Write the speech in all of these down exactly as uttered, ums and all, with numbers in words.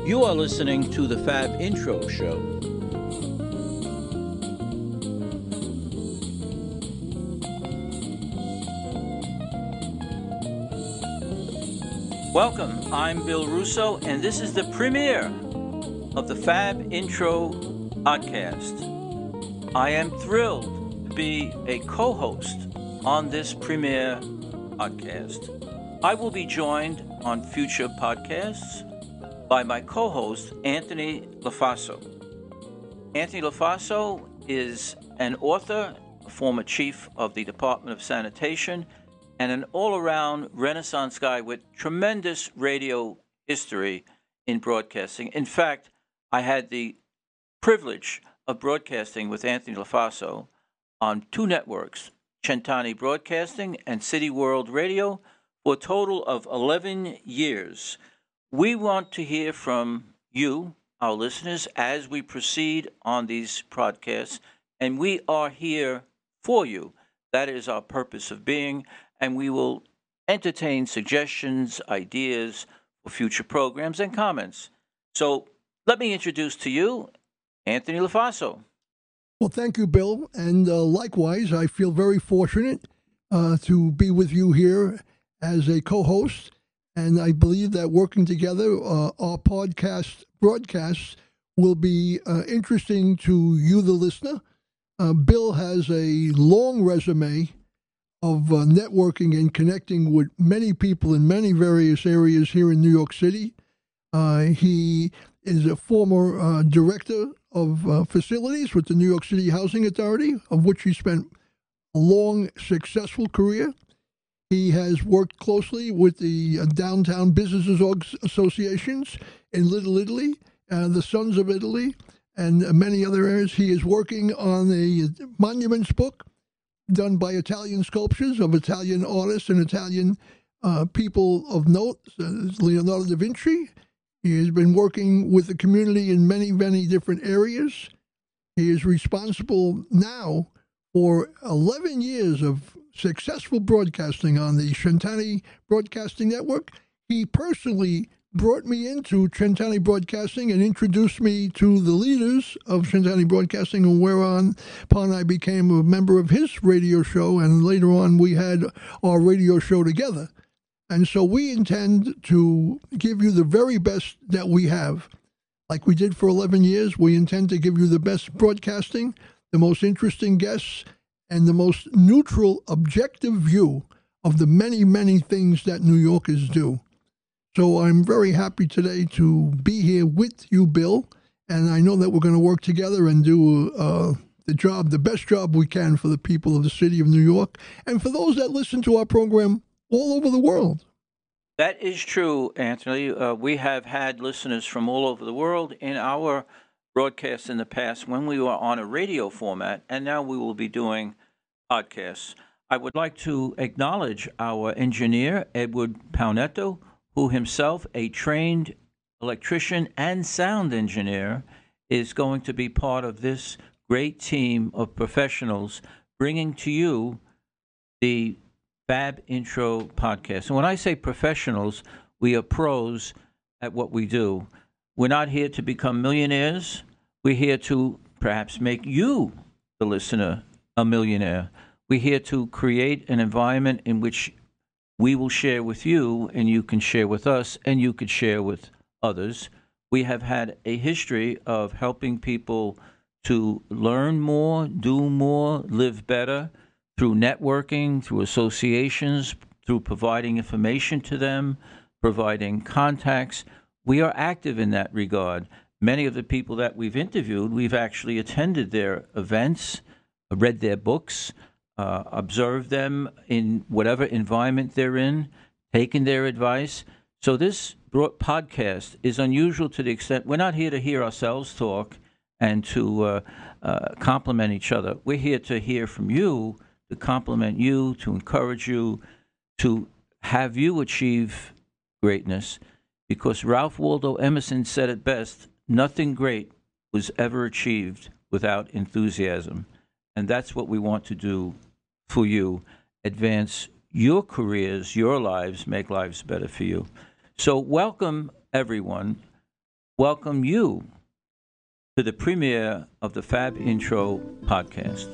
You are listening to the Fab Intro Show. Welcome, I'm Bill Russo, and this is the premiere of the Fab Intro podcast. I am thrilled to be a co-host on this premiere podcast. I will be joined on future podcasts by my co-host, Anthony LaFaso. Anthony LaFaso is an author, a former chief of the Department of Sanitation, and an all-around Renaissance guy with tremendous radio history in broadcasting. In fact, I had the privilege of broadcasting with Anthony LaFaso on two networks, Centani Broadcasting and City World Radio, for a total of eleven years. We want to hear from you, our listeners, as we proceed on these podcasts, and we are here for you. That is our purpose of being, and we will entertain suggestions, ideas for future programs, and comments. So let me introduce to you Anthony LaFaso. Well, thank you, Bill, and uh, likewise, I feel very fortunate uh, to be with you here as a co-host. And I believe that working together, uh, our podcast broadcasts will be uh, interesting to you, the listener. Uh, Bill has a long resume of uh, networking and connecting with many people in many various areas here in New York City. Uh, he is a former uh, director of uh, facilities with the New York City Housing Authority, of which he spent a long, successful career. He has worked closely with the uh, Downtown Businesses Associations in Little Italy, uh, the Sons of Italy, and uh, many other areas. He is working on a monuments book done by Italian sculptures of Italian artists and Italian uh, people of note, uh, Leonardo da Vinci. He has been working with the community in many, many different areas. He is responsible now for eleven years of successful broadcasting on the Centani Broadcasting Network. He personally brought me into Centani Broadcasting and introduced me to the leaders of Centani Broadcasting, and whereon upon I became a member of his radio show, and later on we had our radio show together. And so we intend to give you the very best that we have. Like we did for eleven years, we intend to give you the best broadcasting, the most interesting guests, and the most neutral, objective view of the many, many things that New Yorkers do. So I'm very happy today to be here with you, Bill, and I know that we're going to work together and do uh, the job, the best job we can for the people of the city of New York, and for those that listen to our program all over the world. That is true, Anthony. Uh, we have had listeners from all over the world in our broadcasts in the past when we were on a radio format, and now we will be doing podcasts. I would like to acknowledge our engineer, Edward Paunetto, who himself, a trained electrician and sound engineer, is going to be part of this great team of professionals bringing to you the Fab Intro podcast. And when I say professionals, we are pros at what we do. We're not here to become millionaires. We're here to perhaps make you, the listener, a millionaire. We're here to create an environment in which we will share with you, and you can share with us, and you could share with others. We have had a history of helping people to learn more, do more, live better through networking, through associations, through providing information to them, providing contacts. We are active in that regard. Many of the people that we've interviewed, we've actually attended their events, read their books, uh, observed them in whatever environment they're in, taken their advice. So this broad podcast is unusual to the extent we're not here to hear ourselves talk and to uh, uh, compliment each other. We're here to hear from you, to compliment you, to encourage you, to have you achieve greatness. Because Ralph Waldo Emerson said it best, nothing great was ever achieved without enthusiasm. And that's what we want to do for you, advance your careers, your lives, make lives better for you. So welcome, everyone. welcome you to the premiere of the Fab Intro podcast.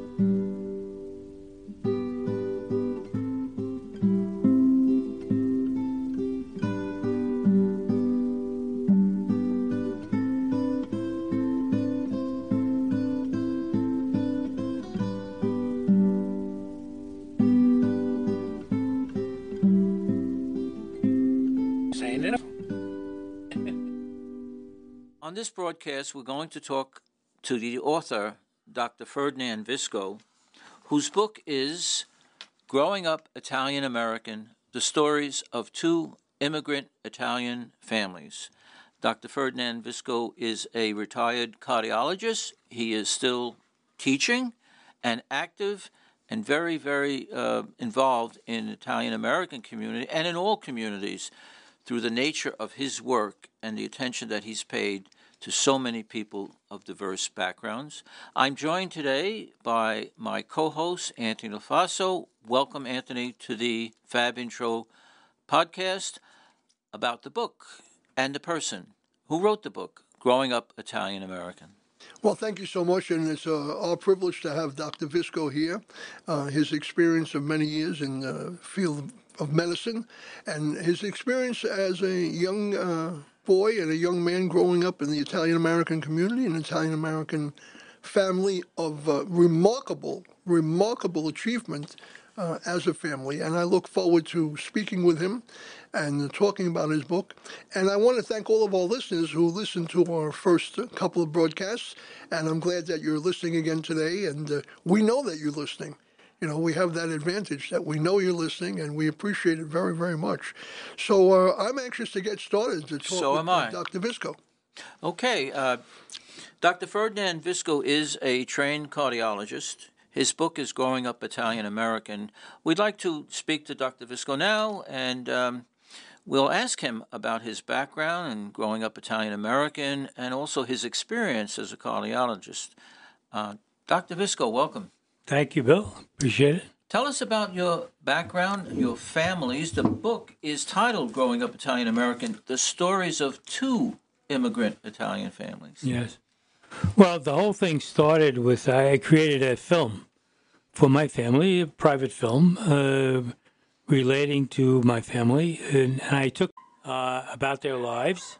On this broadcast, we're going to talk to the author, Doctor Ferdinand Visco, whose book is Growing Up Italian American, The Stories of Two Immigrant Italian Families. Doctor Ferdinand Visco is a retired cardiologist. He is still teaching and active and very, very uh, involved in the Italian American community and in all communities through the nature of his work and the attention that he's paid to so many people of diverse backgrounds. I'm joined today by my co-host, Anthony LaFaso. Welcome, Anthony, to the Fab Intro podcast about the book and the person who wrote the book, Growing Up Italian American. Well, thank you so much, and it's uh, our privilege to have Doctor Visco here. Uh, his experience of many years in the field of medicine, and his experience as a young uh, boy and a young man growing up in the Italian-American community, an Italian-American family of uh, remarkable, remarkable achievement uh, as a family. And I look forward to speaking with him and uh, talking about his book. And I want to thank all of our listeners who listened to our first couple of broadcasts. And I'm glad that you're listening again today. And uh, we know that you're listening. You know, we have that advantage that we know you're listening, and we appreciate it very, very much. So uh, I'm anxious to get started to talk so with am I. Doctor Visco. Okay. Uh, Doctor Ferdinand Visco is a trained cardiologist. His book is Growing Up Italian American. We'd like to speak to Doctor Visco now, and um, we'll ask him about his background in growing up Italian American and also his experience as a cardiologist. Uh, Doctor Visco, welcome. Thank you, Bill. Appreciate it. Tell us about your background, your families. The book is titled Growing Up Italian American, The Stories of Two Immigrant Italian Families. Yes. Well, the whole thing started with I created a film for my family, a private film uh, relating to my family, and, and I took uh, about their lives.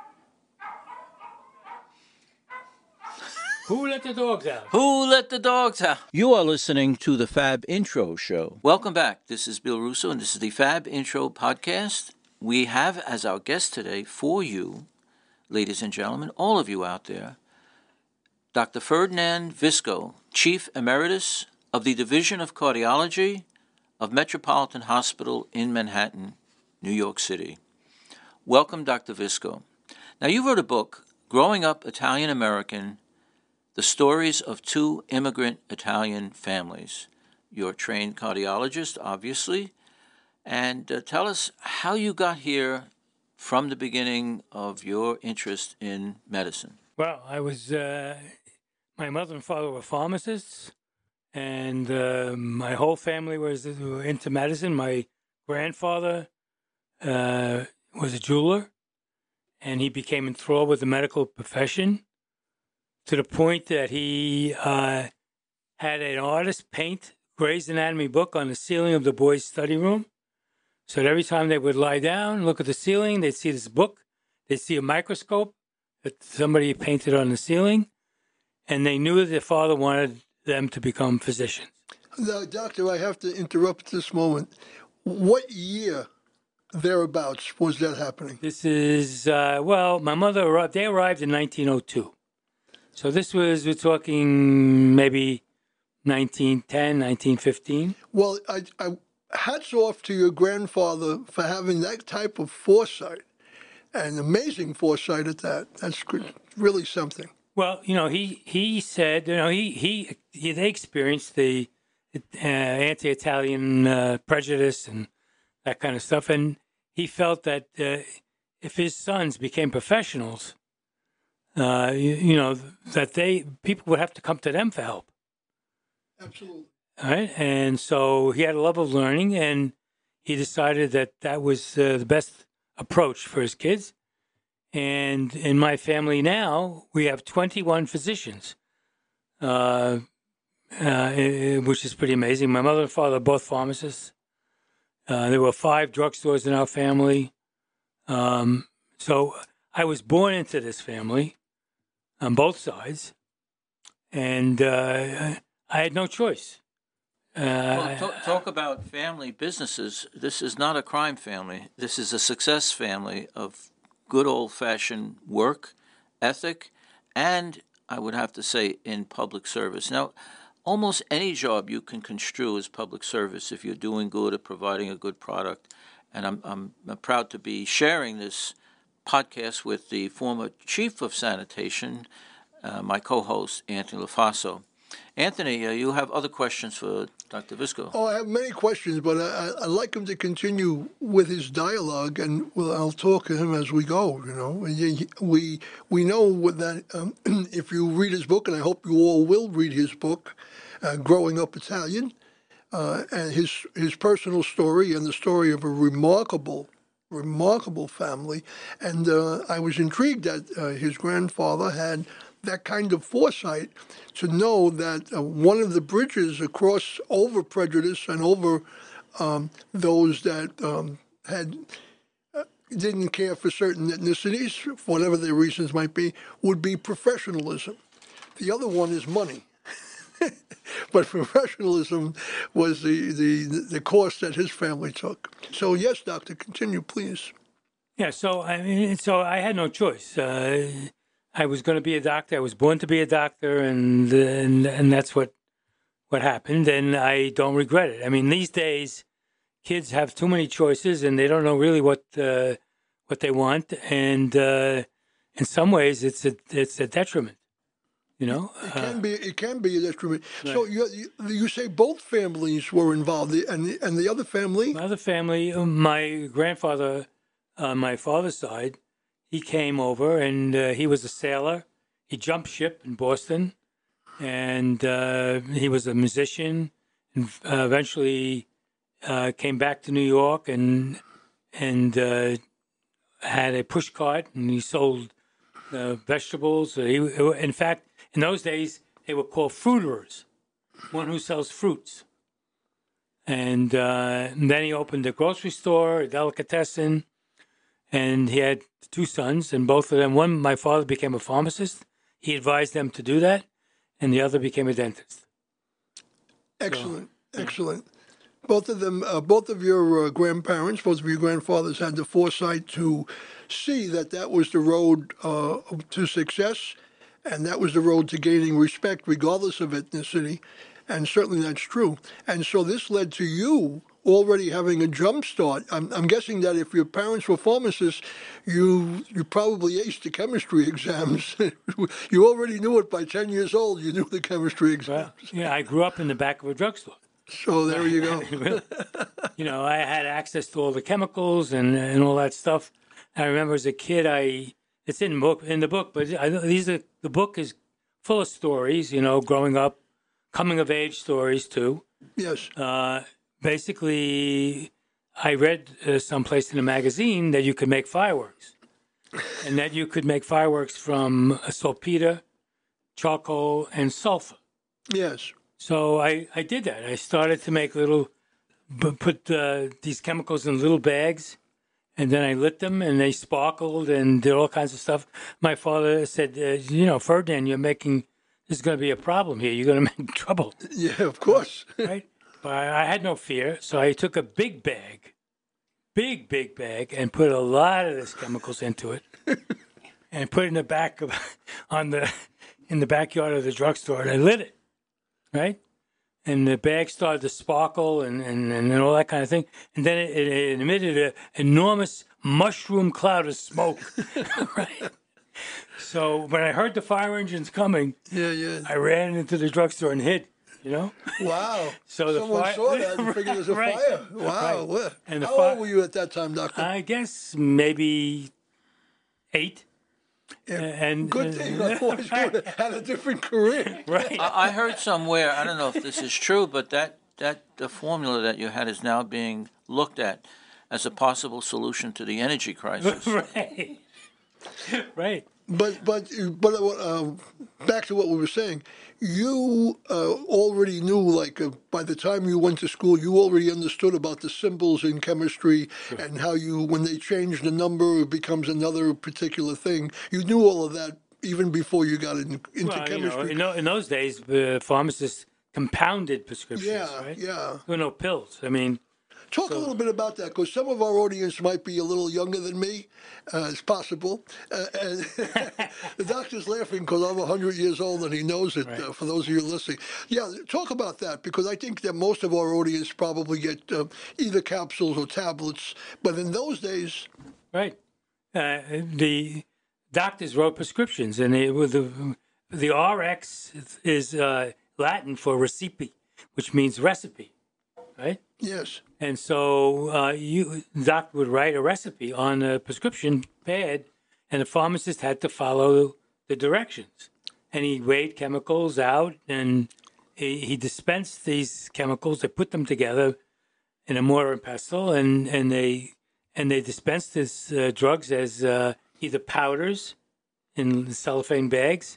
Who let the dogs out? Who let the dogs out? You are listening to the Fab Intro Show. Welcome back. This is Bill Russo, and this is the Fab Intro podcast. We have as our guest today for you, ladies and gentlemen, all of you out there, Doctor Ferdinand Visco, Chief Emeritus of the Division of Cardiology of Metropolitan Hospital in Manhattan, New York City. Welcome, Doctor Visco. Now, you wrote a book, Growing Up Italian American, The Stories of Two Immigrant Italian Families. You're a trained cardiologist, obviously, and uh, tell us how you got here from the beginning of your interest in medicine. Well, I was, uh, my mother and father were pharmacists, and uh, my whole family was into medicine. My grandfather uh, was a jeweler, and he became enthralled with the medical profession, to the point that he uh, had an artist paint Gray's Anatomy book on the ceiling of the boys' study room. So that every time they would lie down, look at the ceiling, they'd see this book, they'd see a microscope that somebody painted on the ceiling, and they knew that their father wanted them to become physicians. Now, doctor, I have to interrupt this moment. What year, thereabouts, was that happening? This is, uh, well, my mother arrived, they arrived in nineteen oh two. So this was, we're talking maybe nineteen ten, nineteen fifteen. Well, I, I hats off to your grandfather for having that type of foresight, and amazing foresight at that. That's really something. Well, you know, he, he said, you know, he, he, he they experienced the uh, anti-Italian uh, prejudice and that kind of stuff. And he felt that uh, if his sons became professionals, uh, you, you know, that they people would have to come to them for help. Absolutely. All right. And so he had a love of learning, and he decided that that was uh, the best approach for his kids. And in my family now, we have twenty-one physicians, uh, uh, which is pretty amazing. My mother and father are both pharmacists. Uh, there were five drugstores in our family. Um, so I was born into this family on both sides, and uh, I had no choice. Uh, Well, talk, talk about family businesses. This is not a crime family. This is a success family of good old-fashioned work ethic, and I would have to say in public service. Now, almost any job you can construe as public service if you're doing good or providing a good product. And I'm, I'm, I'm proud to be sharing this podcast with the former chief of sanitation, uh, my co-host, Anthony LaFaso. Anthony, uh, you have other questions for Doctor Visco. Oh, I have many questions, but I, I'd like him to continue with his dialogue, and well, I'll talk to him as we go, you know. We, we know that um, if you read his book, and I hope you all will read his book, uh, Growing Up Italian, uh, and his, his personal story and the story of a remarkable, remarkable family. And uh, I was intrigued that uh, his grandfather had that kind of foresight to know that uh, one of the bridges across over prejudice and over um, those that um, had uh, didn't care for certain ethnicities, for whatever their reasons might be, would be professionalism. The other one is money. But professionalism was the, the, the course that his family took. So yes, doctor, continue, please. Yeah, so I mean, so I had no choice. Uh, I was going to be a doctor. I was born to be a doctor, and and and that's what what happened. And I don't regret it. I mean, these days, kids have too many choices, and they don't know really what uh, what they want. And uh, in some ways, it's a it's a detriment. You know, it can uh, be it can be a detriment. Right. So you, you you say both families were involved, and the, and the other family. my other family, my grandfather, on my father's side, he came over, and uh, he was a sailor. He jumped ship in Boston, and uh, he was a musician, and uh, eventually uh, came back to New York and and uh, had a push cart, and he sold uh, vegetables. He, in fact, in those days, they were called fruiterers, one who sells fruits. And, uh, and then he opened a grocery store, a delicatessen, and he had two sons, and both of them, one, my father became a pharmacist. He advised them to do that, and the other became a dentist. Excellent, so, excellent. Both of them, uh, both of your uh, grandparents, both of your grandfathers had the foresight to see that that was the road uh, to success, and that was the road to gaining respect, regardless of ethnicity. And certainly that's true. And so this led to you already having a jump start. I'm, I'm guessing that if your parents were pharmacists, you you probably aced the chemistry exams. You already knew it by ten years old. You knew the chemistry exams. Well, yeah, I grew up in the back of a drugstore. So there you go. You know, I had access to all the chemicals and, and all that stuff. I remember as a kid, I it's in book in the book, but I, these are the book is full of stories. You know, growing up, coming of age stories too. Yes. Uh, basically, I read uh, someplace in a magazine that you could make fireworks, and that you could make fireworks from saltpeter, charcoal, and sulfur. Yes. So I, I did that. I started to make little, put uh, these chemicals in little bags, and then I lit them, and they sparkled and did all kinds of stuff. My father said, uh, you know, Ferdinand, you're making, there's going to be a problem here. You're going to make trouble. Yeah, of course. Right? But I had no fear, so I took a big bag, big, big bag, and put a lot of these chemicals into it, and put it in the back of, on the, in the backyard of the drugstore, and I lit it. Right? And the bag started to sparkle and, and, and all that kind of thing. And then it, it emitted an enormous mushroom cloud of smoke. Right? So when I heard the fire engines coming, yeah, yeah. I ran into the drugstore and hid, you know? Wow. So the Someone fire, saw that and figured it was a right, fire. Wow. Right. And the How fi- old were you at that time, Doctor? I guess maybe eight. Yeah, and good thing. Otherwise, you would have had a different career. Right. I, I heard somewhere, I don't know if this is true, but that, that the formula that you had is now being looked at as a possible solution to the energy crisis. Right. Right. But but but uh, back to what we were saying, you uh, already knew, like, uh, by the time you went to school, you already understood about the symbols in chemistry and how you, when they change the number, it becomes another particular thing. You knew all of that even before you got in, into Well, you know, chemistry. in, tho- in those days, uh, pharmacists compounded prescriptions, Yeah, right? yeah. There were no pills. I mean, Talk a little bit about that, because some of our audience might be a little younger than me. Uh, it's possible. Uh, and the doctor's laughing because I'm one hundred years old and he knows it, Right. uh, for those of you listening. Yeah, talk about that, because I think that most of our audience probably get uh, either capsules or tablets. But in those days, right. Uh, the doctors wrote prescriptions, and it was the, the R X is uh, Latin for recipe, which means recipe, right? yes. And so uh, you, the doctor would write a recipe on a prescription pad, and the pharmacist had to follow the directions. And he weighed chemicals out, and he, he dispensed these chemicals. They put them together in a mortar and pestle, and, and they and they dispensed these uh, drugs as uh, either powders in cellophane bags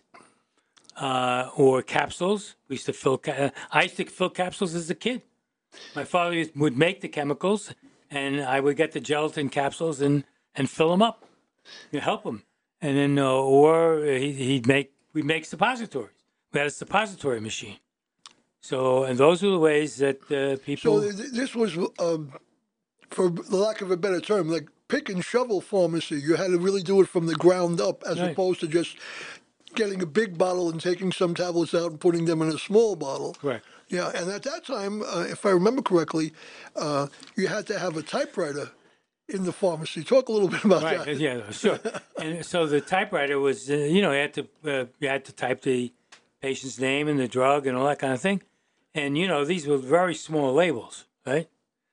uh, or capsules. We used to fill. Ca- I used to fill capsules as a kid. My father would make the chemicals, and I would get the gelatin capsules and, and fill them up, you help him, and then uh, or he, he'd make we make suppositories. We had a suppository machine. So, and those are the ways that uh, people. So th- this was, um, for the lack of a better term, like pick and shovel pharmacy. You had to really do it from the ground up, as Right. opposed to just getting a big bottle and taking some tablets out and putting them in a small bottle. Correct. Yeah, and at that time, uh, if I remember correctly, uh, you had to have a typewriter in the pharmacy. Talk a little bit about Right. that. Yeah. Sure. And so the typewriter was, uh, you know, you had to uh, you had to type the patient's name and the drug and all that kind of thing, and you know these were very small labels, right?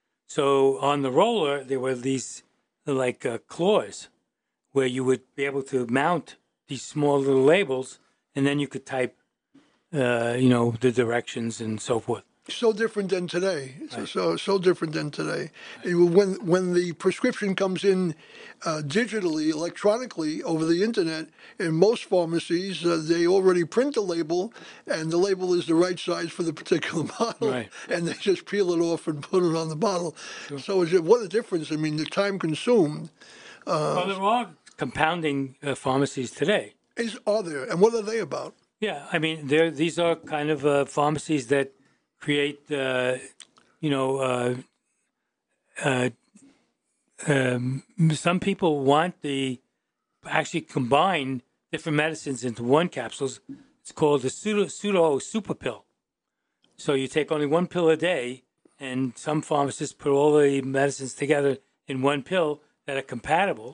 So on the roller there were these like uh, claws where you would be able to mount these small little labels, and then you could type, uh, you know, the directions and so forth. So different than today. So, so so different than today. When when the prescription comes in uh, digitally, electronically over the internet, in most pharmacies uh, they already print the label, and the label is the right size for the particular bottle, Right. and they just peel it off and put it on the bottle. So is it, what a difference! I mean, the time consumed Well, there are compounding uh, pharmacies today. is are there, and what are they about? Yeah, I mean, there these are kind of uh, pharmacies that create, uh, you know, uh, uh, um, some people want the actually combine different medicines into one capsules. It's called the pseudo pseudo super pill. So you take only one pill a day, and some pharmacists put all the medicines together in one pill that are compatible.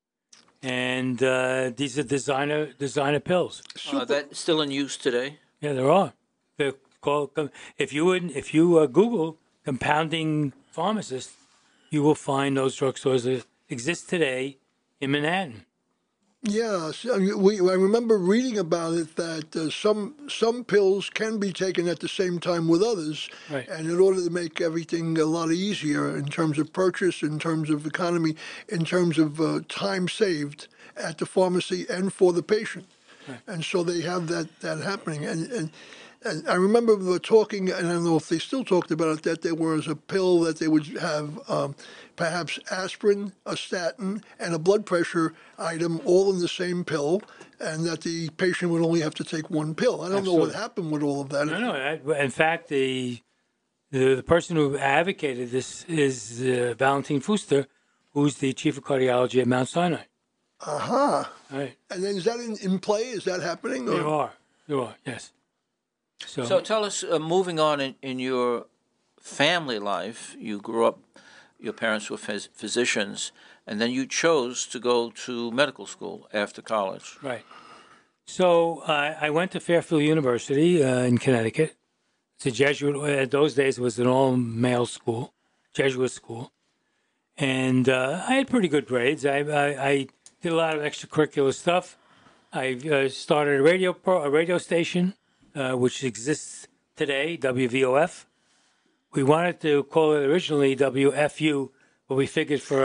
And uh, these are designer designer pills. Uh, that's still in use today. Yeah, there are. They're called, if you would, if you uh, Google compounding pharmacist, you will find those drugstores that exist today in Manhattan. Yeah, so we, I remember reading about it that uh, some some pills can be taken at the same time with others, Right. and in order to make everything a lot easier in terms of purchase, in terms of economy, in terms of uh, time saved at the pharmacy and for the patient, Right. and so they have that that happening. And, and and I remember we were talking, and I don't know if they still talked about it, that there was a pill that they would have. Um, perhaps aspirin, a statin, and a blood pressure item all in the same pill, and that the patient would only have to take one pill. I don't know what Absolutely. happened with all of that. No, no. I- In fact, the the, the person who advocated this is uh, Valentin Fuster, who's the chief of cardiology at Mount Sinai. Aha. All right. And then is that in, in play? Is that happening? There are. There are, yes. So, So tell us, uh, moving on in, in your family life, you grew up, your parents were phys- physicians, and then you chose to go to medical school after college. right. So uh, I went to Fairfield University uh, in Connecticut. It's a Jesuit. At those days, it was an all-male school, Jesuit school, and uh, I had pretty good grades. I, I, I did a lot of extracurricular stuff. I uh, started a radio pro, a radio station, uh, which exists today, W V O F. We wanted to call it originally W F U, but we figured for a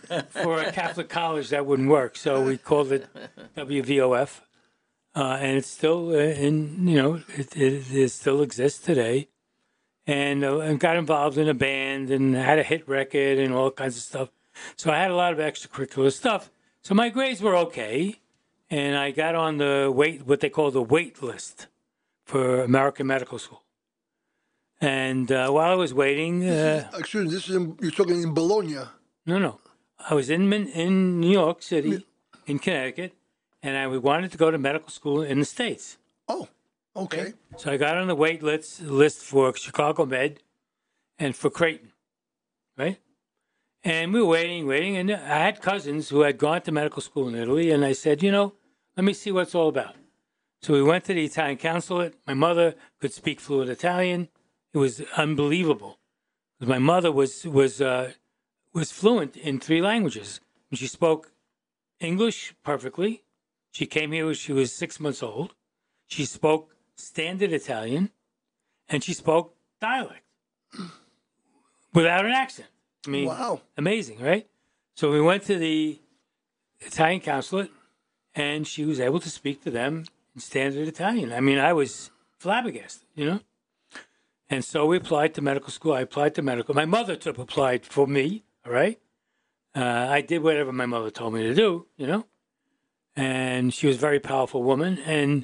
for a Catholic college, that wouldn't work. So we called it W V O F, uh, and it's still uh, in. You know, it, it, it still exists today. And, uh, and got involved in a band and had a hit record and all kinds of stuff. So I had a lot of extracurricular stuff. So my grades were okay, and I got on the wait, what they call the wait list for American Medical School. And uh, while I was waiting, uh, This is, excuse me, this is in, you're talking in Bologna. no, no, I was in Min- in New York City, in Connecticut, and I wanted to go to medical school in the States. Oh, okay. So I got on the wait list list for Chicago Med and for Creighton, right? And we were waiting, waiting, and I had cousins who had gone to medical school in Italy, and I said, you know, let me see what it's all about. So we went to the Italian consulate. My mother could speak fluent Italian. It was unbelievable. My mother was was uh, was fluent in three languages. She spoke English perfectly. She came here when she was six months old. She spoke standard Italian, and she spoke dialect without an accent. I mean, Wow. amazing, right? So we went to the Italian consulate, and she was able to speak to them in standard Italian. I mean, I was flabbergasted, you know? And so we applied to medical school. I applied to medical. My mother took applied for me, all right? Uh, I did whatever my mother told me to do, you know? And she was a very powerful woman, and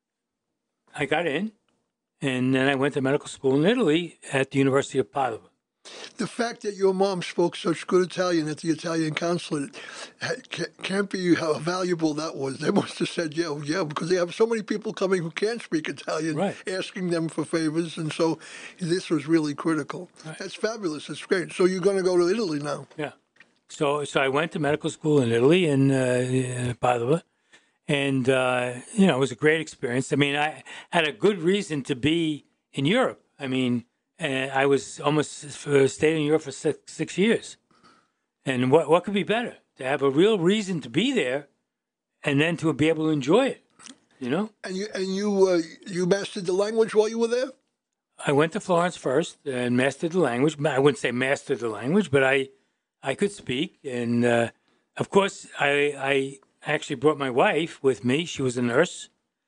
I got in, and then I went to medical school in Italy at the University of Padua. The fact that your mom spoke such good Italian at the Italian consulate ha- ca- can't be how valuable that was. They must have said, yeah, yeah, because they have so many people coming who can't speak Italian, Right. asking them for favors, and so this was really critical. That's fabulous. That's great. So you're going to go to Italy now. Yeah. So so I went to medical school in Italy, in uh, Padua, and, uh, you know, it was a great experience. I mean, I had a good reason to be in Europe. I mean, uh, I was almost for, stayed in Europe for six, six years. And what what could be better? To have a real reason to be there and then to be able to enjoy it, you know? And you and you uh, you mastered the language while you were there? I went to Florence first and mastered the language. I wouldn't say mastered the language, but I I could speak. And, uh, of course, I, I actually brought my wife with me. She was a nurse.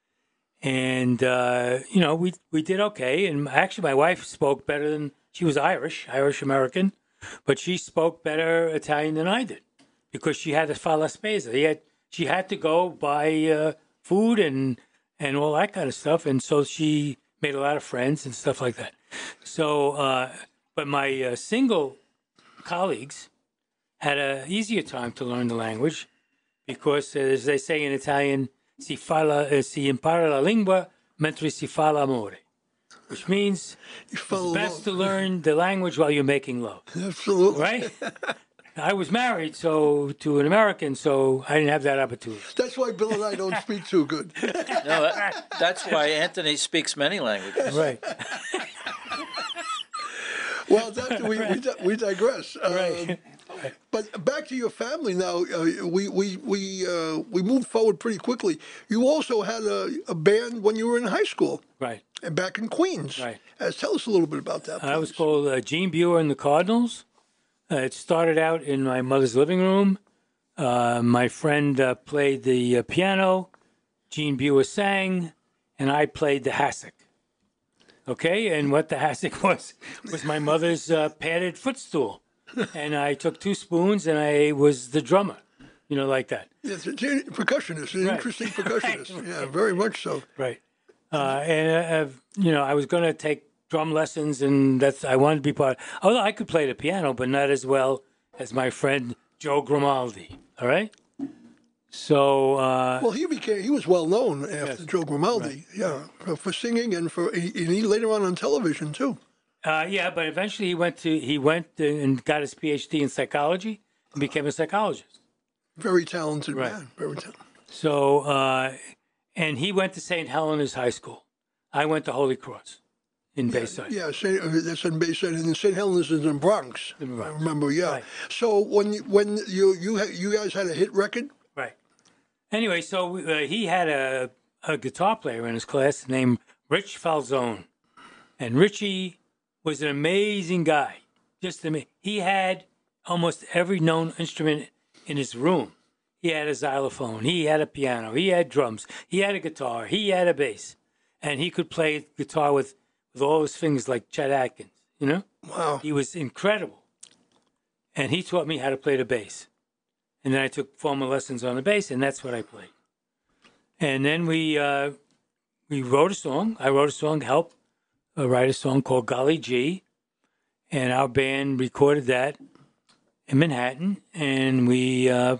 And, uh, you know, we, we did okay. And actually, my wife spoke better than, she was Irish, Irish-American, but she spoke better Italian than I did because she had to fa la spesa. He had, she had to go buy uh, food and, and all that kind of stuff. And so she made a lot of friends and stuff like that. So, uh, but my uh, single colleagues had an easier time to learn the language because, as they say in Italian, si, fa la, uh, si impara la lingua mentre si fa l'amore, which means You it's fell in best love. to learn the language while you're making love, Absolutely. right? I was married so to an American, so I didn't have that opportunity. That's why Bill and I don't speak too good. No, that, that's why Anthony speaks many languages. Right, Well, that, we, we, di- we digress. right. Um, But back to your family now. Uh, we we we uh, we moved forward pretty quickly. You also had a, a band when you were in high school, Right. and back in Queens. Right. Uh, tell us a little bit about that. I was please. called uh, Gene Buer and the Cardinals. Uh, it started out in my mother's living room. Uh, my friend uh, played the uh, piano. Gene Buer sang, and I played the hassock. Okay, and what the hassock was was my mother's uh, padded footstool, and I took two spoons and I was the drummer, you know, like that. Yes, it's a percussionist, an Right. interesting percussionist. Yeah, very much so. Right. Uh, and uh, uh, you know, I was going to take drum lessons, and that's I wanted to be part. Although I could play the piano, but not as well as my friend Joe Grimaldi. All right. So uh, Well, he became he was well known after Yes. Joe Grimaldi. Yeah, for, for singing and for and he later on on television too. uh, yeah, but eventually he went to he went and got his P H D in psychology and became a psychologist. Very talented Right. man. Very talented. So uh, and he went to Saint Helena's High School. I went to Holy Cross in Bayside. Yeah, Saint, uh, that's in Bayside, and Saint Helena's is in Bronx. In Bronx. I remember. Yeah. Right. So when you- when you you ha- you guys had a hit record. Right. Anyway, so uh, he had a, a guitar player in his class named Rich Falzone. And Richie was an amazing guy. Just ama- He had almost every known instrument in his room. He had a xylophone, he had a piano, he had drums, he had a guitar, he had a bass, and he could play guitar with, with all his fingers like Chet Atkins, you know? Wow. He was incredible. And he taught me how to play the bass. And then I took formal lessons on the bass, and that's what I played. And then we uh, we wrote a song. I wrote a song, helped uh, write a song called Golly Gee. And our band recorded that in Manhattan. And we uh,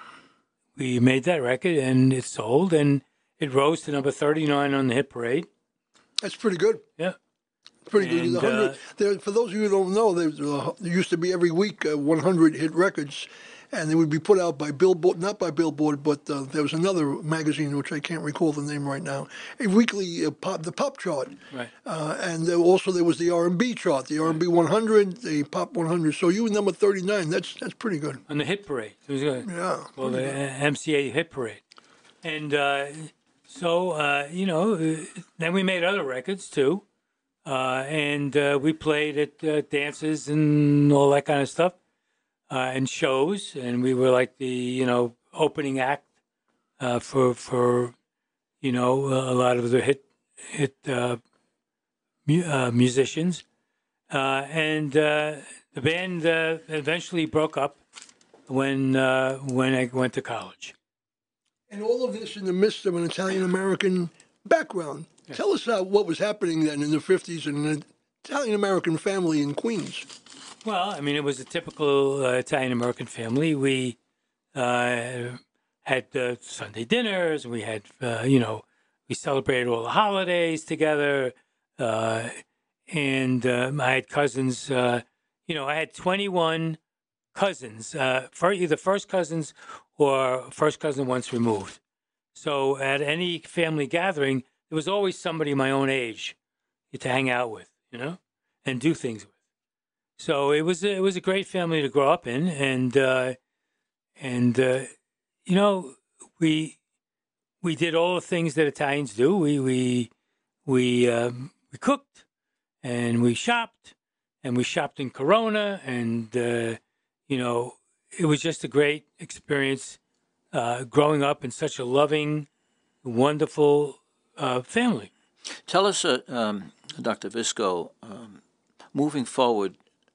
we made that record, and it sold. And it rose to number thirty-nine on the hit parade. That's pretty good. Yeah. Pretty And, good. one hundred, uh, there, for those of you who don't know, there, uh, there used to be every week uh, one hundred hit records, and they would be put out by Billboard, not by Billboard, but uh, there was another magazine which I can't recall the name right now. A weekly uh, pop, the pop chart, Right. uh, and there also there was the R and B chart, the R and B one hundred, the pop one hundred. So you were number thirty-nine. That's that's pretty good. On the hit parade. It was good. Yeah. Well, the pretty good. M C A hit parade. And uh, so, uh, you know, uh, then we made other records too. Uh, and uh, we played at uh, dances and all that kind of stuff, uh, and shows. And we were like the, you know, opening act uh, for, for, you know, a lot of the hit, hit uh, mu- uh, musicians. Uh, and uh, the band uh, eventually broke up when uh, when I went to college. And all of this in the midst of an Italian American background. Yes. Tell us uh, what was happening then in the fifties in an Italian American family in Queens. Well, I mean, it was a typical uh, Italian American family. We uh, had uh, Sunday dinners. We had, uh, you know, we celebrated all the holidays together. Uh, and uh, I had cousins. Uh, you know, I had twenty-one cousins, uh, for either first cousins or first cousin once removed. So at any family gathering, there was always somebody my own age to hang out with, you know, and do things with. So it was a, it was a great family to grow up in, and uh, and uh, you know, we we did all the things that Italians do. We we we um, we cooked, and we shopped, and we shopped in Corona, and uh, you know, it was just a great experience uh, growing up in such a loving, wonderful uh, family. Tell us, uh, um, Doctor Visco, um, moving forward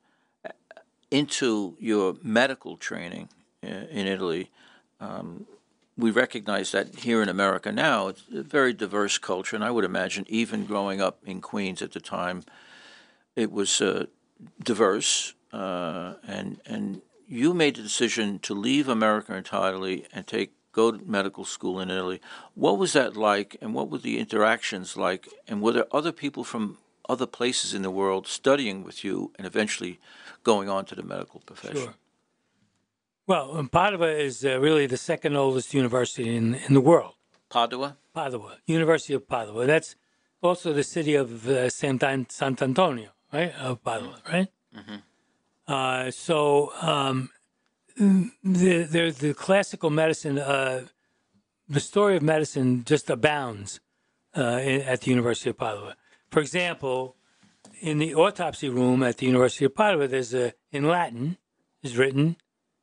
into your medical training uh, in Italy, um, we recognize that here in America now, it's a very diverse culture, and I would imagine even growing up in Queens at the time, it was uh, diverse, uh, and and you made the decision to leave America entirely and take go to medical school in Italy. What was that like, and what were the interactions like, and were there other people from other places in the world studying with you and eventually going on to the medical profession? Sure. Well, um, Padua is uh, really the second oldest university in in the world. Padua? Padua, University of Padua. That's also the city of uh, Sant- Sant'Antonio, right? Of Padua, right? Mm-hmm. Uh, so um, the, the the classical medicine, uh, the story of medicine just abounds uh, in, at the University of Padua. For example, in the autopsy room at the University of Padua, there's a in Latin is written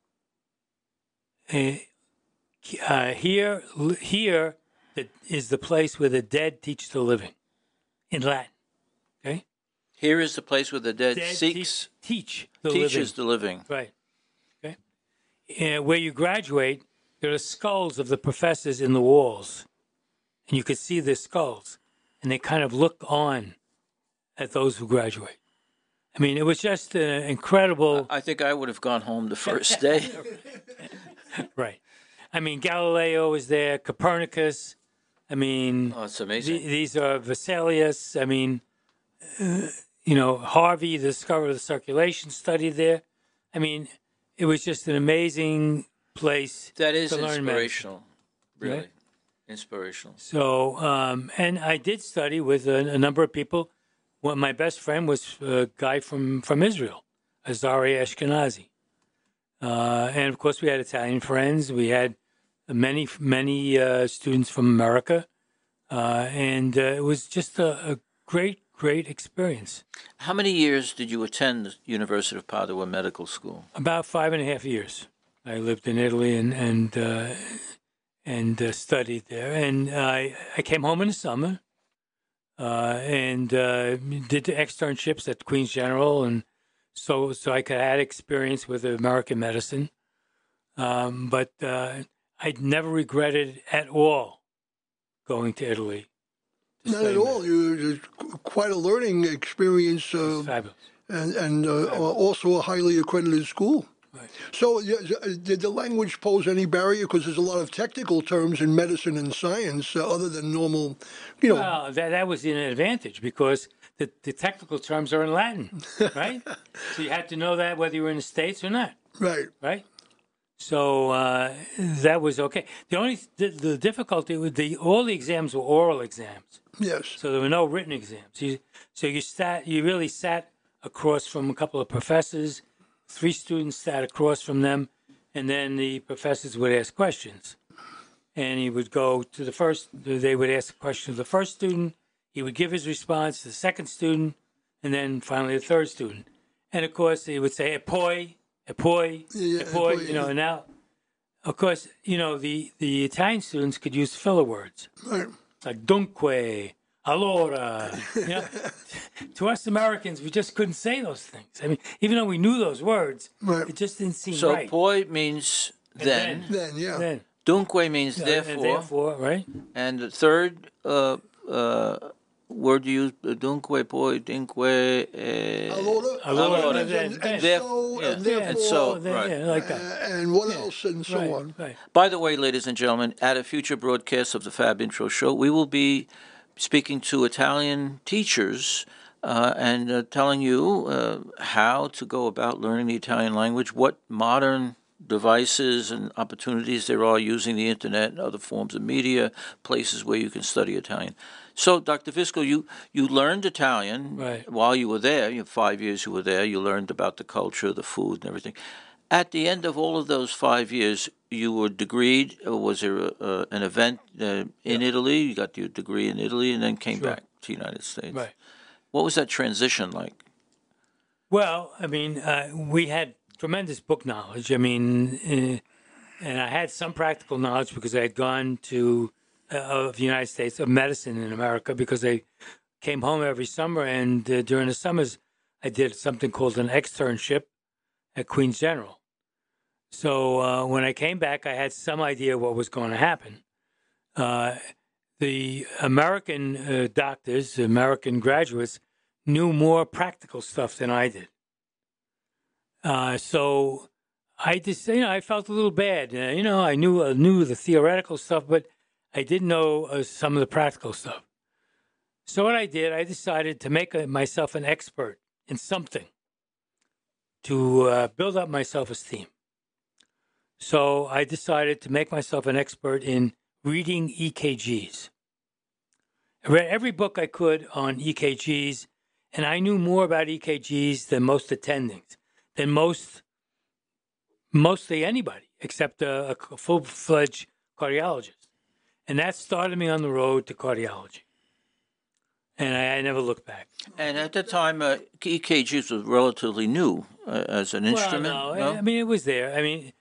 uh, uh, here here that is the place where the dead teach the living, in Latin. Okay. Here is the place where the dead, Dead seeks, teach, teach the teaches living. the living. Right. Okay. And where you graduate, there are skulls of the professors in the walls, and you could see their skulls, and they kind of look on at those who graduate. I mean, it was just an incredible. I think I would have gone home the first day. Right. I mean, Galileo was there, Copernicus. I mean, Oh, it's amazing. th- these are Vesalius. I mean, uh, you know, Harvey, the discoverer of the circulation, studied there. I mean, it was just an amazing place That is to learn inspirational, really. Right? Inspirational. So, um, and I did study with a, a number of people. Well, my best friend was a guy from, from Israel, Azari Ashkenazi. Uh, and of course, we had Italian friends. We had many, many uh, students from America. Uh, and uh, it was just a, a great, great experience. How many years did you attend the University of Padua Medical School? About five and a half years. I lived in Italy and and uh, and uh, studied there. And I I came home in the summer uh, and uh, did the externships at Queen's General, and so so I could add experience with American medicine. Um, but uh, I never regretted at all going to Italy. to Not study at all. medicine. You it's quite a learning experience, It was uh, fabulous. and and uh, also a highly accredited school. Right. So, yeah, did the language pose any barrier? Because there's a lot of technical terms in medicine and science, uh, other than normal, you know. Well, that, that was an advantage because the, the technical terms are in Latin, right? So you had to know that whether you were in the States or not, Right. right? So uh, that was okay. The only the, the difficulty with the all the exams were oral exams, Yes. so there were no written exams. You, so you sat, you really sat across from a couple of professors. Three students sat across from them, and then the professors would ask questions. And he would go to the first, they would ask a question to the first student, he would give his response to the second student, and then finally the third student. And of course, he would say, epoi, epoi, Yeah, epoi, epoi, you know, yeah. and now, of course, you know, the, the Italian students could use filler words, Right. like dunque, allora, you know. To us Americans, we just couldn't say those things. I mean, even though we knew those words, Right. it just didn't seem So right. poi means And then, Then, yeah. Then, dunque means uh, therefore, and therefore, right? and the third uh, uh, word you use, uh, dunque, poi, dunque, uh, Allora, Allora, and, then- and, then- and Theref- so, yeah. and Yeah, therefore, and so, then, right. yeah, like uh, that. and what else, and so right, on. right. By the way, ladies and gentlemen, at a future broadcast of the Fab Intro Show, we will be speaking to Italian teachers uh, and uh, telling you uh, how to go about learning the Italian language, what modern devices and opportunities there are using the internet and other forms of media, places where you can study Italian. So, Doctor Visco, you, you learned Italian Right. while you were there. You have five years you were there. You learned about the culture, the food, and everything. At the end of all of those five years, you were degreed, or was there a, uh, an event uh, in Italy? You got your degree in Italy and then came Sure. back to the United States. Right. What was that transition like? Well, I mean, uh, we had tremendous book knowledge. I mean, uh, and I had some practical knowledge because I had gone to uh, of the United States of medicine in America because I came home every summer, and uh, during the summers I did something called an externship at Queen's General. So uh, when I came back, I had some idea what was going to happen. Uh, the American uh, doctors, American graduates, knew more practical stuff than I did. Uh, so I just, you know, I felt a little bad. Uh, you know, I knew uh, knew the theoretical stuff, but I didn't know uh, some of the practical stuff. So what I did, I decided to make a, myself an expert in something to uh, build up my self-esteem. So I decided to make myself an expert in reading E K Gs. I read every book I could on E K Gs, and I knew more about E K Gs than most attendings, than most, mostly anybody, except a, a full-fledged cardiologist. And that started me on the road to cardiology. And I, I never looked back. And at that time, uh, E K Gs was relatively new uh, as an instrument. Well, no, no? I mean, it was there. I mean,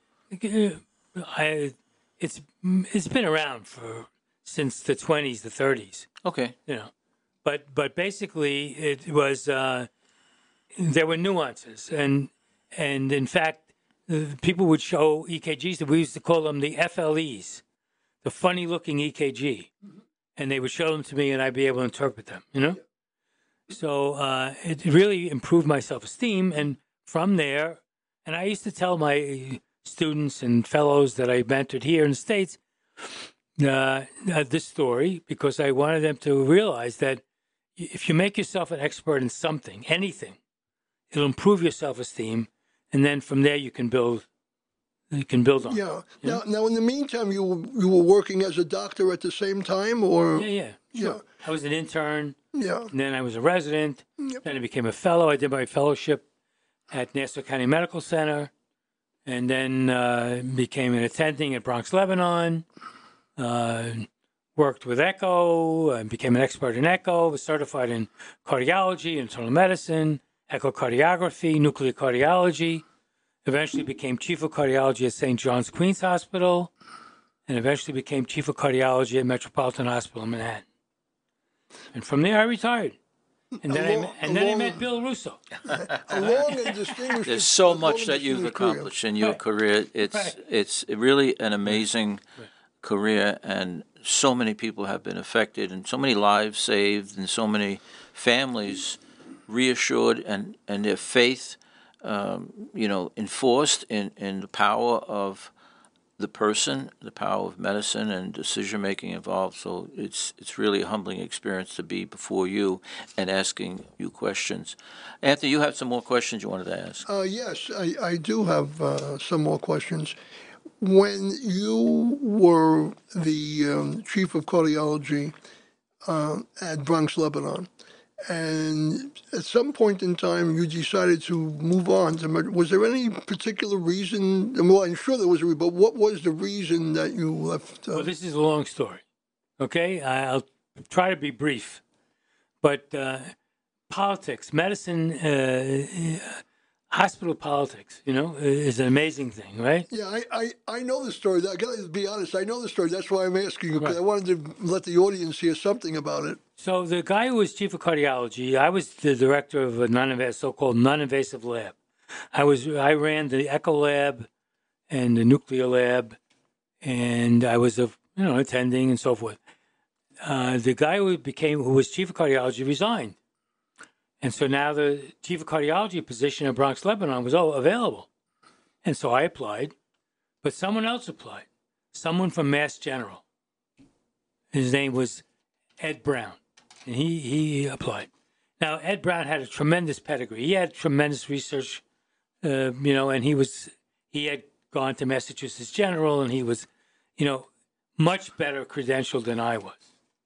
I, it's it's been around for since the twenties, the thirties. Okay. You know, but but basically it was uh, there were nuances, and and in fact, uh, people would show E K Gs that we used to call them the F L Es, the funny looking E K G, and they would show them to me, and I'd be able to interpret them. You know, so uh, it really improved my self esteem, and from there, and I used to tell my students and fellows that I mentored here in the States uh, uh, this story because I wanted them to realize that if you make yourself an expert in something, anything, it'll improve your self-esteem, and then from there you can build. You can build on. Yeah. Yeah. Now, now, in the meantime, you were- you were working as a doctor at the same time, or Yeah, yeah, sure. Yeah. I was an intern, yeah, and then I was a resident. Yep. Then I became a fellow. I did my fellowship at Nassau County Medical Center, and then uh, became an attending at Bronx Lebanon. Uh, worked with echo, and became an expert in echo, was certified in cardiology, internal medicine, echocardiography, nuclear cardiology, eventually became chief of cardiology at Saint John's Queens Hospital, and eventually became chief of cardiology at Metropolitan Hospital in Manhattan. And from there, I retired. And then, Along- I, and then I along- met Bill Russo. A long and distinguished. There's so a much long that you've distinguished career. accomplished in your Right. career. It's Right. it's really an amazing Right. career, and so many people have been affected, and so many lives saved, and so many families reassured, and, and their faith, um, you know, enforced in, in the power of the person, the power of medicine and decision making involved. So it's it's really a humbling experience to be before you and asking you questions. Anthony, you have some more questions you wanted to ask. Uh, yes, I, I do have uh, some more questions. When you were the um, chief of cardiology uh, at Bronx, Lebanon, and at some point in time you decided to move on to, med- was there any particular reason? Well, I'm sure there was a reason, but what was the reason that you left? Uh, Well, this is a long story. Okay, I- I'll try to be brief. But uh, politics, medicine, uh, hospital politics, you know, is an amazing thing, right? Yeah, I, I, I know the story. I got to be honest. I know the story. That's why I'm asking you, because Right. I wanted to let the audience hear something about it. So the guy who was chief of cardiology, I was the director of a non-invasive, so-called non-invasive lab. I was I ran the echo lab and the nuclear lab, and I was a you know attending and so forth. Uh, the guy who became who was chief of cardiology resigned, and so now the chief of cardiology position in Bronx, Lebanon was oh, available, and so I applied, but someone else applied, someone from Mass General. His name was Ed Brown, and he he applied. Now Ed Brown had a tremendous pedigree. He had tremendous research, uh, you know, and he was he had gone to Massachusetts General, and he was, you know, much better credentialed than I was.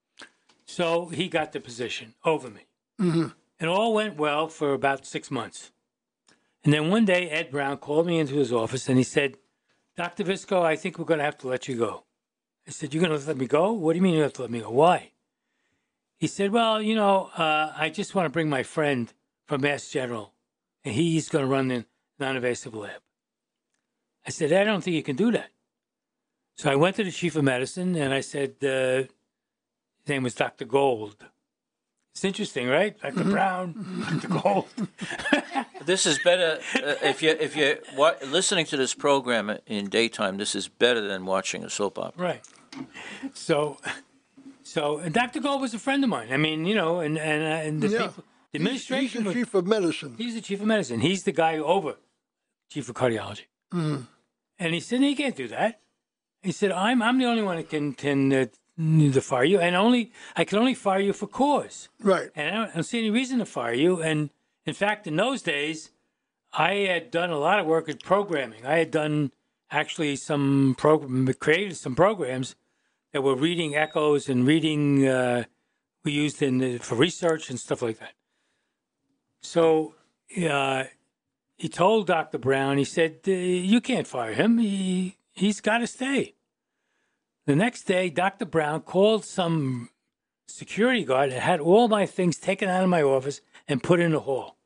So he got the position over me. Mm-hmm. It all went well for about six months. And then one day, Ed Brown called me into his office and he said, Doctor Visco, I think we're going to have to let you go. I said, you're going to let me go? What do you mean you have to let me go? Why? He said, well, you know, uh, I just want to bring my friend from Mass General, and he's going to run the non-invasive lab. I said, I don't think you can do that. So I went to the chief of medicine and I said, uh, his name was Doctor Gold. It's interesting, right? Doctor Brown, Doctor Gold. This is better uh, if you if you're wa- listening to this program in daytime. This is better than watching a soap opera. Right. So, so and Doctor Gold was a friend of mine. I mean, you know, and and, uh, and the Yeah. people, the administration. He's the was- chief of medicine. He's the chief of medicine. He's the guy over chief of cardiology. Mm. And he said, he can't do that. He said, I'm I'm the only one that can can uh, need to fire you, and only I can only fire you for cause. Right. And I don't, I don't see any reason to fire you. And in fact, in those days, I had done a lot of work in programming. I had done actually some program, created some programs that were reading echoes and reading uh, we used in the, for research and stuff like that. So uh, he told Doctor Brown, he said, uh, you can't fire him. He, he's got to stay. The next day, Doctor Brown called some security guard and had all my things taken out of my office and put in the hall.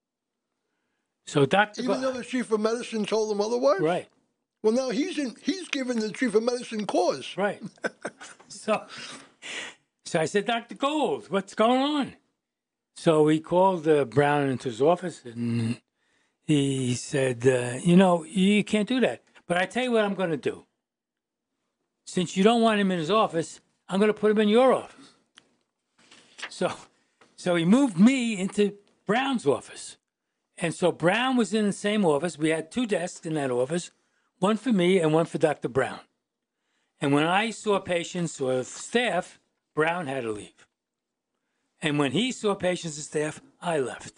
So Doctor Even Ba- though the chief of medicine told him otherwise? right, Well, now he's in. He's given the chief of medicine cause. right. so, so I said, Doctor Gold, what's going on? So he called uh, Brown into his office and he said, uh, you know, you can't do that. But I tell you what I'm going to do. Since you don't want him in his office, I'm going to put him in your office. So, so he moved me into Brown's office. And so Brown was in the same office. We had two desks in that office, one for me and one for Doctor Brown. And when I saw patients or staff, Brown had to leave. And when he saw patients and staff, I left.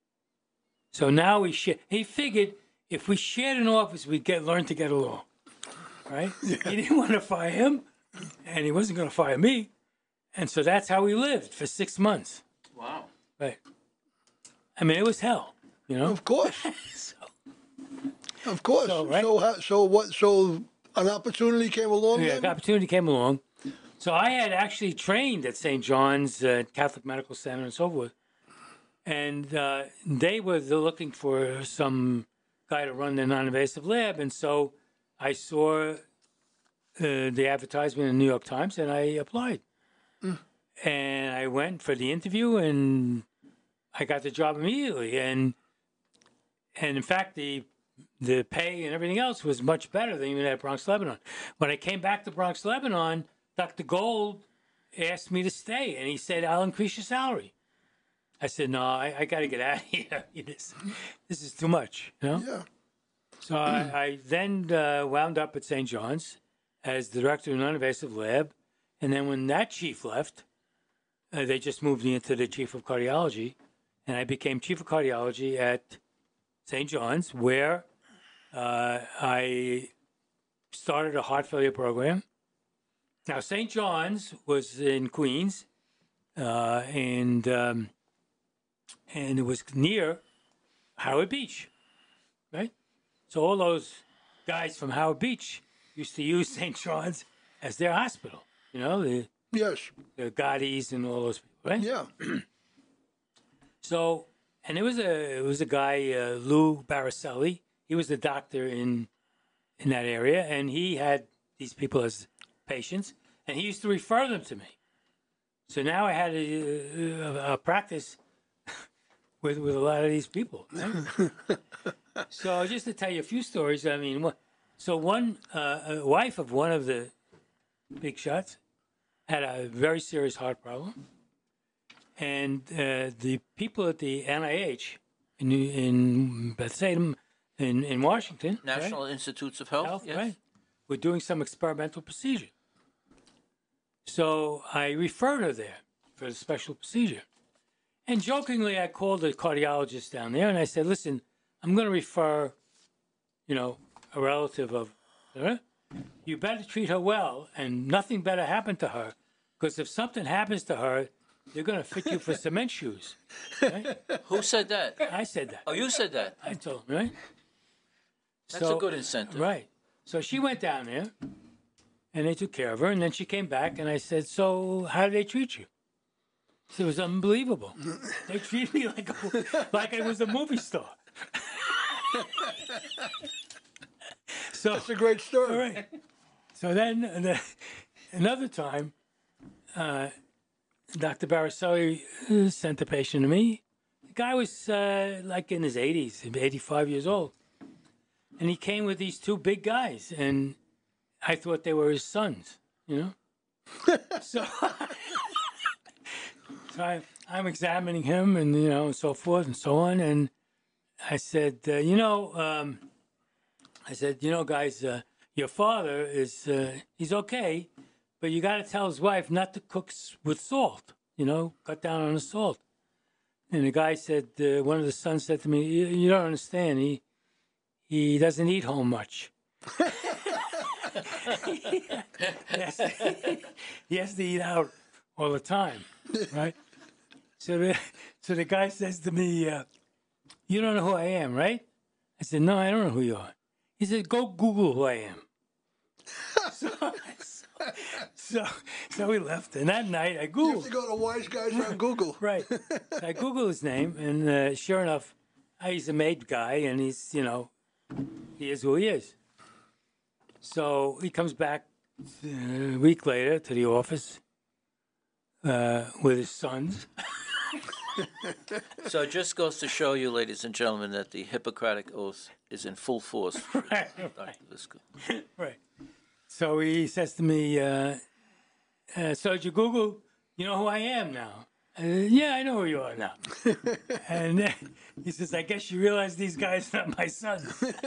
So now we share. He figured if we shared an office, we'd get learn to get along. Right? Yeah. He didn't want to fire him, and he wasn't going to fire me. And so that's how we lived for six months. Wow. Right. I mean, it was hell, you know? Of course. so, Of course. So, So, right? so, how, so what? So an opportunity came along. yeah, then? the opportunity came along. So I had actually trained at Saint John's uh, Catholic Medical Center and so forth. And uh, they were looking for some guy to run their non-invasive lab. And so I saw uh, the advertisement in the New York Times, and I applied. Mm. And I went for the interview, and I got the job immediately. And and in fact, the the pay and everything else was much better than even at Bronx Lebanon. When I came back to Bronx Lebanon, Doctor Gold asked me to stay, and he said, "I'll increase your salary." I said, "No, I, I got to get out of here. this, this is too much, you know." Yeah. So I, I then uh, wound up at Saint John's as the director of non-invasive lab, and then when that chief left, uh, they just moved me into the chief of cardiology, and I became chief of cardiology at Saint John's, where uh, I started a heart failure program. Now, Saint John's was in Queens, uh, and um, and it was near Howard Beach, right? So all those guys from Howard Beach used to use Saint John's as their hospital, you know, the, Yes. the Gaudis and all those people, right? Yeah. So, and there was a it was a guy, uh, Lou Baracelli. He was the doctor in in that area, and he had these people as patients, and he used to refer them to me. So now I had a, a, a practice with with a lot of these people. Right? So just to tell you a few stories, I mean, so one uh, a wife of one of the big shots had a very serious heart problem, and uh, the people at the N I H in in Bethsaida, in in Washington, National right? Institutes of Health, Health, yes. right? Were doing some experimental procedure. So I referred her there for the special procedure. And jokingly, I called the cardiologist down there and I said, listen, I'm going to refer, you know, a relative of her. You better treat her well and nothing better happen to her. Because if something happens to her, they're going to fit you for cement shoes. Right? Who said that? I said that. Oh, you said that. I told him, right? That's So- a good incentive. Right. So she went down there, and they took care of her. And then she came back, and I said, "So how did they treat you?" She said, "It was unbelievable. They treated me like a, like I was a movie star." So That's a great story. all right. So then uh, the, another time, uh, Doctor Baracelli uh, sent a patient to me. The guy was uh, like in his eighties, eighty-five years old. And he came with these two big guys, and I thought they were his sons, you know? so so I, I'm examining him and, you know, and so forth and so on. And I said, uh, you know, um, I said, you know, guys, uh, your father is, uh, he's okay, but you got to tell his wife not to cook s- with salt, you know, cut down on the salt. And the guy said, uh, one of the sons said to me, you, you don't understand. He, He doesn't eat home much. he, has to, he has to eat out all the time, right? So the, so the guy says to me, uh, you don't know who I am, right? I said, no, I don't know who you are. He said, go Google who I am. so, so, so, so we left. And that night I You have Googled. to go to Wise Guys on Google. Right. So I Googled his name, and uh, sure enough, uh, he's a made guy, and he's, you know, he is who he is. So he comes back uh, a week later to the office uh, with his sons. So it just goes to show you, ladies and gentlemen, that the Hippocratic Oath is in full force. for Right, Doctor Visco. Right. So he says to me, uh, uh, so did you Google, you know who I am now? Uh, yeah, I know who you are now. And then he says, I guess you realize these guys are not my sons.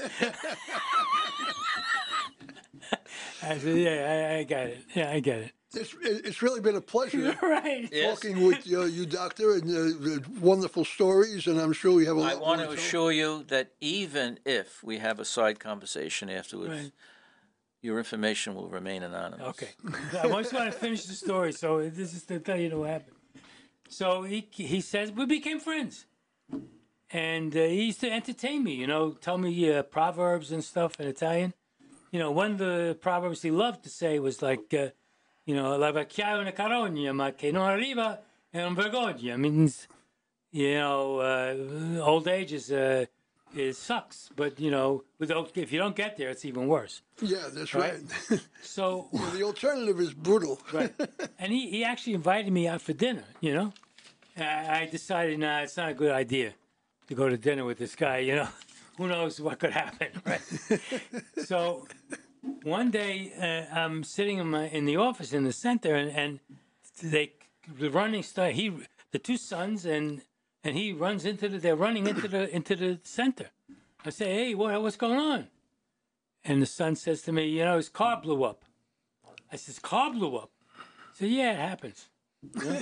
I said, yeah, I, I got it. Yeah, I get it. It's, it's really been a pleasure Right. Yes. talking with uh, you, Doctor, and uh, wonderful stories, and I'm sure we have a lot I want to more tell. assure you that even if we have a side conversation afterwards, Right. your information will remain anonymous. Okay. I just want to finish the story, so this is to tell you what happened. So he he says we became friends, and uh, he used to entertain me. You know, tell me uh, proverbs and stuff in Italian. You know, one of the proverbs he loved to say was like, uh, you know, la vecchiaia una carogna, ma che non arriva è un vergogna. Means, you know, uh, old age is, uh, it sucks. But, you know, with, if you don't get there, it's even worse. Yeah, that's right. right. So yeah, the alternative is brutal. Right. And he, he actually invited me out for dinner, you know. I, I decided, nah, it's not a good idea to go to dinner with this guy, you know. Who knows what could happen, right? So one day uh, I'm sitting in my in the office in the center, and, and they the running start. He the two sons and and he runs into the they're running into the into the center. I say, hey, what what's going on? And the son says to me, you know, his car blew up. I says, car blew up. He said, yeah, it happens. Yeah.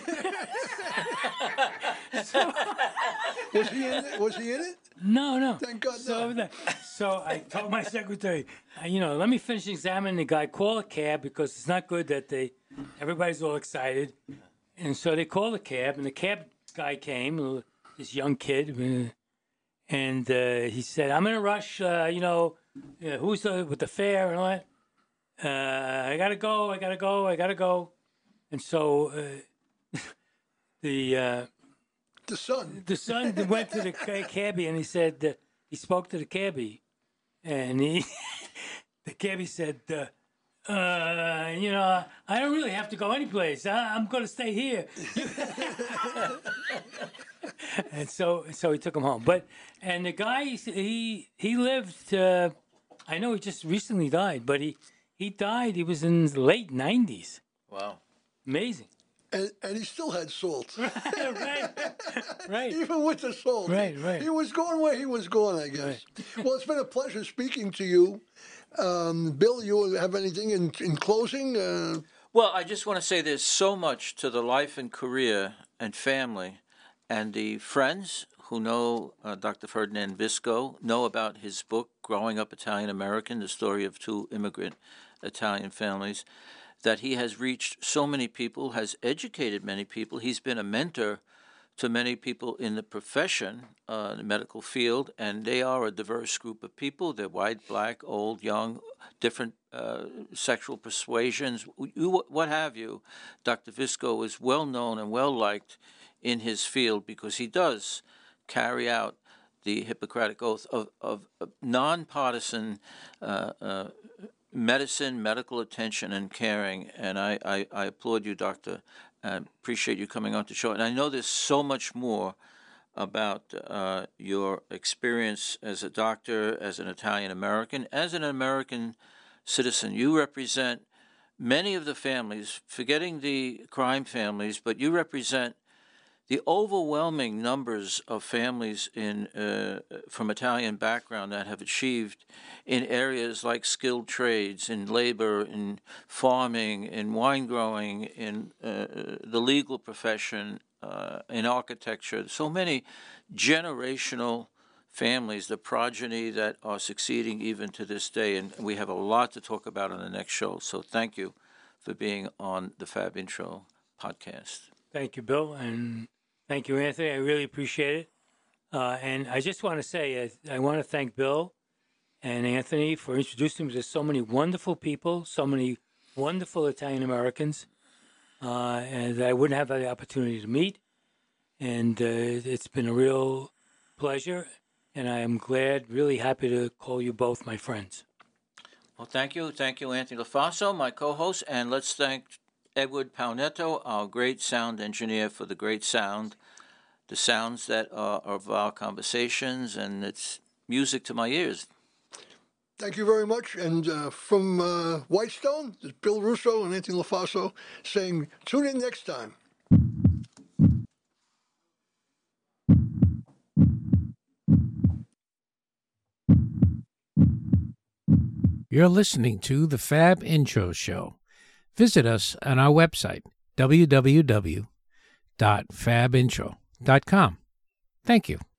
so, was he in it? Was he in it? No, no. Thank God. So, no. so I told my secretary, you know, let me finish examining the guy. Call a cab because it's not good that they, everybody's all excited, and so they called a cab, and the cab guy came, this young kid, and uh, he said, "I'm in a rush. Uh, you know, uh, who's the, with the fare and all that? Uh, I gotta go. I gotta go. I gotta go." And so uh, the uh, the son the son went to the cabbie and he said uh, he spoke to the cabbie, and he the cabbie said, uh, uh, "You know, I don't really have to go anyplace. I, I'm going to stay here." And so so he took him home. But and the guy he he lived. Uh, I know he just recently died, but he he died. He was in the late nineties. Wow. Amazing. And, and he still had salt. right, right. Even with the salt. Right, right. He was going where he was going, I guess. Right. Well, it's been a pleasure speaking to you. Um, Bill, you have anything in, in closing? Uh, well, I just want to say there's so much to the life and career and family, and the friends who know uh, Doctor Ferdinand Visco know about his book, Growing Up Italian American, the story of two immigrant Italian families, that he has reached so many people, has educated many people. He's been a mentor to many people in the profession, uh, the medical field, and they are a diverse group of people. They're white, black, old, young, different uh, sexual persuasions, you, what have you. Doctor Visco is well known and well liked in his field because he does carry out the Hippocratic Oath of, of, of nonpartisan uh, uh, medicine, medical attention, and caring. And I, I, I applaud you, Doctor. I appreciate you coming on the show. And I know there's so much more about uh, your experience as a doctor, as an Italian-American, as an American citizen. You represent many of the families, forgetting the crime families, but you represent the overwhelming numbers of families in uh, from Italian background that have achieved in areas like skilled trades, in labor, in farming, in wine growing, in uh, the legal profession, uh, in architecture. So many generational families, the progeny that are succeeding even to this day. And we have a lot to talk about on the next show. So thank you for being on the Fab Intro podcast. Thank you, Bill, and thank you, Anthony. I really appreciate it. Uh, and I just want to say, I, I want to thank Bill and Anthony for introducing me to so many wonderful people, so many wonderful Italian Americans, uh, and that I wouldn't have the opportunity to meet. And uh, it's been a real pleasure, and I am glad, really happy to call you both my friends. Well, thank you. Thank you, Anthony LaFaso, my co-host, and let's thank Edward Paunetto, our great sound engineer, for the great sound, the sounds that are of our conversations, and it's music to my ears. Thank you very much. And uh, from uh, Whitestone, it's Bill Russo and Anthony LaFaso saying, tune in next time. You're listening to the Fab Intro Show. Visit us on our website, w w w dot fab intro dot com. Thank you.